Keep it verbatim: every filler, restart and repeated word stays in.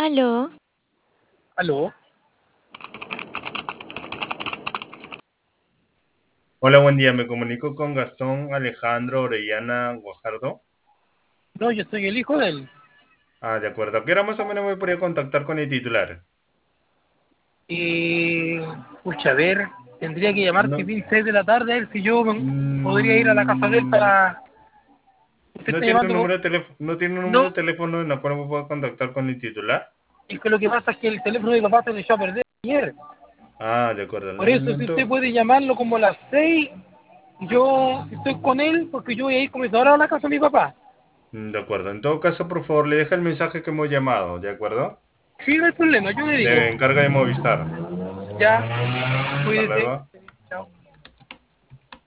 Aló, Aló, Hola, buen día. Me comunico con Gastón Alejandro Orellana Guajardo. no, yo soy el hijo de él. Ah, de acuerdo. ¿A qué hora más o menos me podría contactar con el titular? Y, pucha, a ver, tendría que llamar No, tipo seis de la tarde a ver si yo me- podría ir a la casa de él mm, para... Usted no está tiene un llamando... número de teléfono, no tiene un número No, de teléfono en el cual me pueda contactar con el titular. es que lo que pasa es que el teléfono de mi papá se le echó a perder ayer. Ah, de acuerdo. Por En un eso, si usted momento, puede llamarlo como a las seis, yo estoy con él porque yo voy a ir como ahora a la casa de mi papá. mm, de acuerdo. En todo caso, por favor, le deja el mensaje que hemos llamado, ¿de acuerdo? Sí, no hay problema, yo le digo. De encarga de Movistar. Ya, Hasta cuídese. luego.